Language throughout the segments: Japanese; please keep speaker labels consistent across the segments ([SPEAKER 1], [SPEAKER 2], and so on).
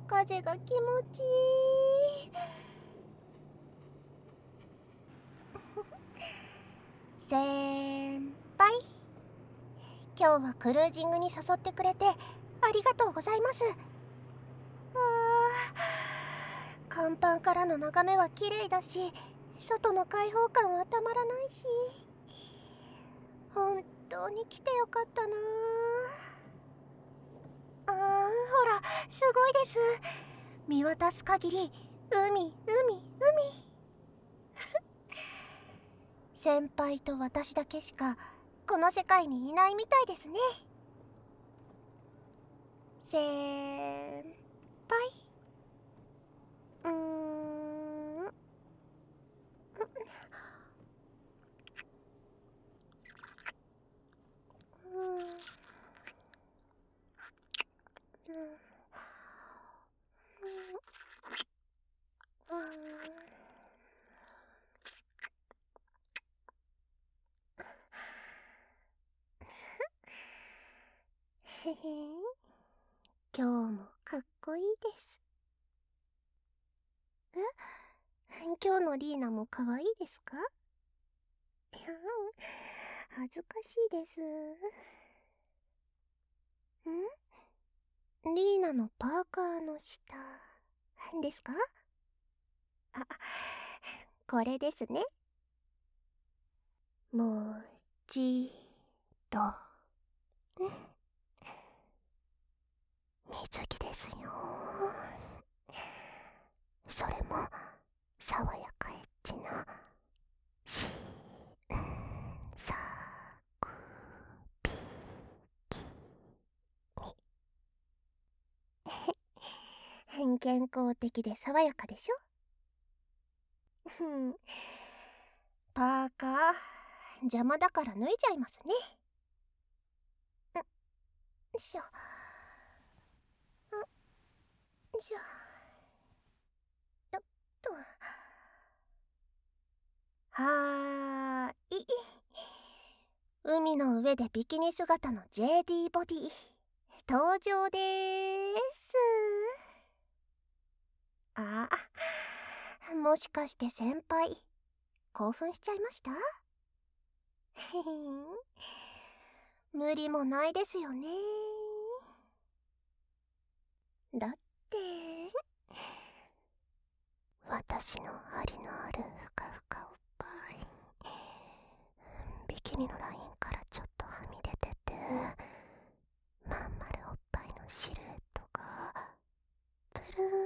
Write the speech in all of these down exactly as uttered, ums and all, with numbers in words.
[SPEAKER 1] 風が気持ちいい。先輩、今日はクルージングに誘ってくれてありがとうございます。あー、甲板からの眺めは綺麗だし、外の開放感はたまらないし、本当に来てよかったなあ。あー、ほら、すごいです。見渡す限り海、海、海。先輩と私だけしかこの世界にいないみたいですね。先輩、うーん、うーん、へへん、今日もかっこいいです。え、今日のリーナも可愛いですか？いや、恥ずかしいです。ん？リーナのパーカーの下ですか？あ、これですね。もちろん水着ですよ。それも爽やかエッチなしんさくびきに健康的で爽やかでしょ。パーカー邪魔だから脱いじゃいますね。よいしょ、よいしょ、よっと。はーい、海の上でビキニ姿の ジェーディー ボディ登場でーす。ああ、もしかして先輩興奮しちゃいました？無理もないですよね。だって私の張りのあるふかふかおっぱい、ビキニのラインからちょっとはみ出てて、まん丸おっぱいのシルエットがプルーン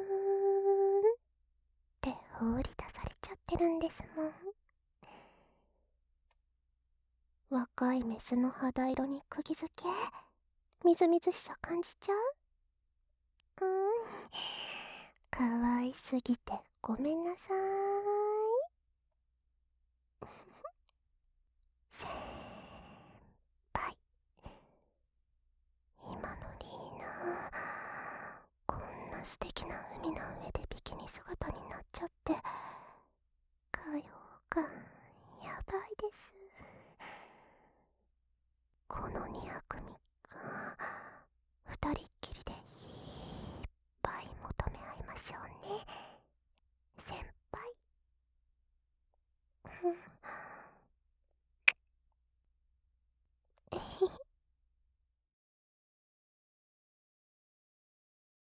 [SPEAKER 1] って放り出されちゃってるんですもん。若いメスの肌色に釘付け、みずみずしさ感じちゃう。うーん、かわいすぎてごめんなさ